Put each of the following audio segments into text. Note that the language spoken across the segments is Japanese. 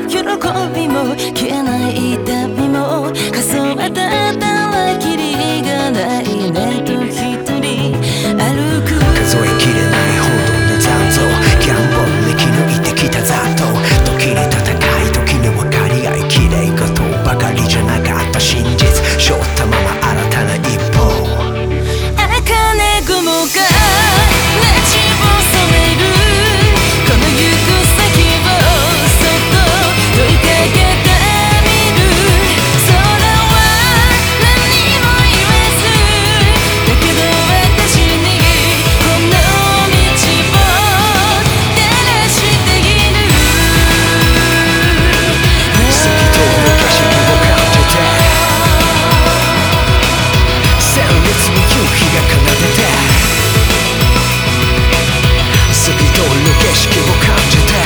びも消えない痛みも数えたたらきりがないねと一人歩く数えきれないほどの残像ギャンボンで生き抜いてきたざっと時に戦い時に分かり合い綺麗事ばかりじゃなかった真実背負ったまま新たな一歩茜雲が街を染めるこの行く先をそっと問いかけてみる空は何も言えずだけど私にこの道を照らしている透き通る景色を感じて鮮烈に夕日が奏でて透き通る景色を感じて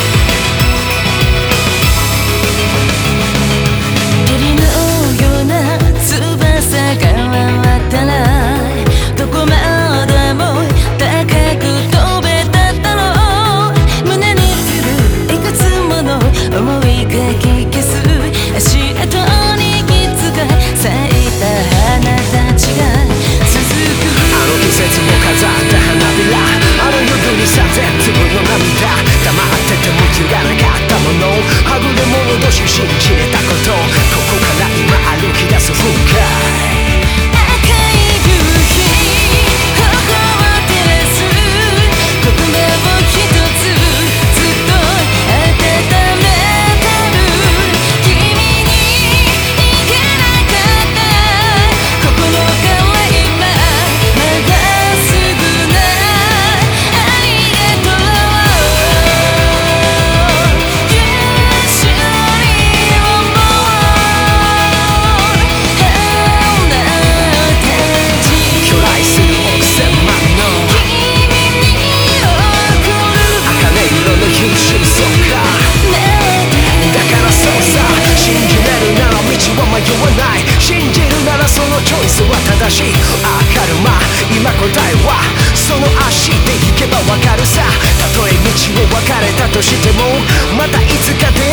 鳥のような翼が回ったらどこまでも高く飛べただろう胸に降るいくつもの思いがき消す足跡にいつか咲いた花たちが続くあの季節も飾った花びらあの夜にさ全粒の涙黙ってても揺らなかったものはぐれ者同士信じれたことここから今歩き出す深い赤い夕日頬を照らす言葉を一つずっと温めてる君に行けなかった心から今まだすぐなありがとう Yes, you need one more 巨来する億千万の茜色の優秀そうかだからそうさ信じれるなら道は迷わない信じるならそのチョイスは正しいわかるま今答えはその足で行けばわかるさたとえ道を分かれたとしてもまたいつか出